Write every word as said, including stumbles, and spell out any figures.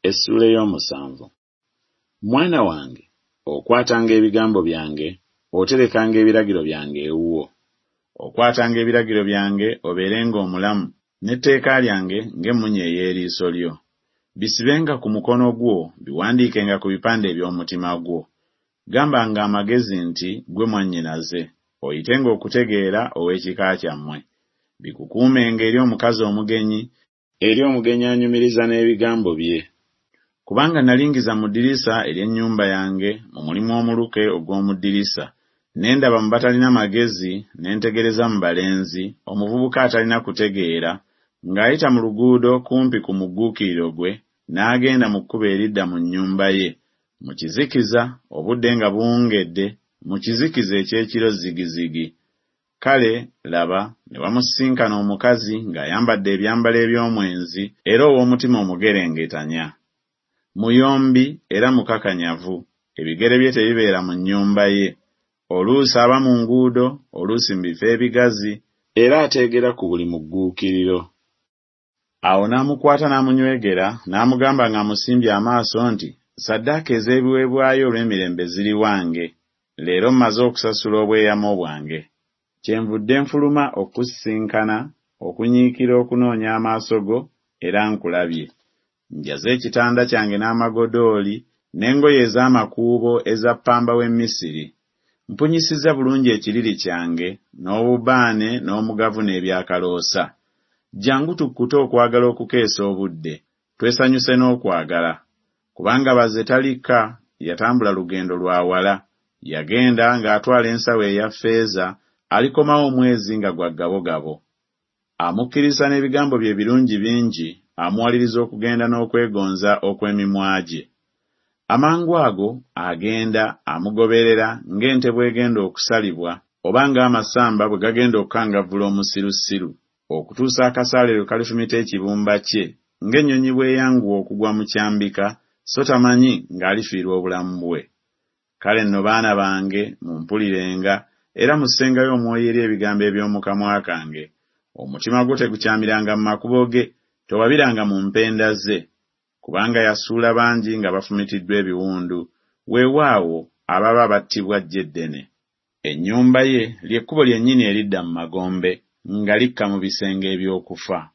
Essula ey'omusanvu. Mwana wange, okwatanga ebigambo byange, oterekanga ebiragiro byange ewuwo. Okwatanga ebiragiro byange obeerenga omulamu, n'etteeka lyange ng'emmunye ey'eriiso lyo. Bisibenga ku mukono gwo, biwandiikenga ku bipande eby'omutima gwo. Gambanga amagezi nti gwe mwannyinaze, oyitenga okutegeera ow'ekika kyammwe. Bikukuumenga eri omukazi omugenyi, eri omugenyi anyumiriza n'ebigambo bye. Kubanga nalingiza mu ddirisa ery'ennyumba yange mu mulimu omuluke ogw'omu ddirisa, ne ndaba mu batalina magezi, ne ntegereza mu balenzi omuvubuka atalina kutegeera, ng'ayita mu luguudo kumpi ku mugguukiriro gwe, n'agenda mu kkubo eridda mu nnyumba ye, mu kizikiza, obudde nga buwungedde, mu kizikiza eky'ekiro zigizigi. Kale laba ne bamusisinkana omukazi ng'ayambadde ebyambalo eby'omwenzi era ow'omutima omugerengetanya. Muyombi era mukakanyavu, ebigere bye tebibeera mu nnyumba ye. Oluusi aba mu nguudo, oluusi mu bifo ebigazi, era ateegera ku buli mugguukiriro. Awo n'amukwata n'amunywegera, n'amugamba ng'amusimbye amaaso nti, Ssaddaaka ez'ebiweebwayo olw'emirembe ziri wange, leero mmaze okusasula obweyamo bwange. Kyenvudde nfuluma okusisinkana, okunyiikira okunoonya amaaso go, era nkulabye. Njaze ekitanda kyange n'amagodooli, n'engoye ez'amakuubo eza ppamba w'e Misiri. Mpunyisizza bulungi ekiriri kyange, n'obubaane n'omugavu n'ebyakaloosa. Jangu tukkute okwagala okukeesa obudde, twesanyuse n'okwagala. Kubanga baze talikka, yatambula lugendo lwa wala, yagenda ng'atwala ensawo eya ffeeza, alikomawo omwezi nga gwa ggabogabo. Amukkiriza n'ebigambo bye birungi bingi, amuwaliriza okugenda n'okwegonza okw'emimwa gye. Amangu ago agenda amugoberera ng'ente bw'egenda okusalibwa, oba ng'amasamba bwe gagenda okukangavvula omusirusiru, okutuusa akasaale lwe kalifumita ekibumba kye, ng'ennyonyi bw'eyanguwa okugwa mu kyambika, so tamanyi ng'alifiirwa obulamu bwe. Kale nno baana bange, mumpulirenga, era mussengayo omwoyo eri ebigambo eby'omu kamwa kange. Omutima gwo tegukyamiranga mu makubo ge, towabiranga mu mpenda ze. Kubanga yasuula bangi nga bafumitiddwa ebiwundu, weewaawo ababa battibwa ggye ddene. Ennyumba ye ly'ekkubo lyennyini eridda mu magombe, nga likka mu bisenge eby'okufa.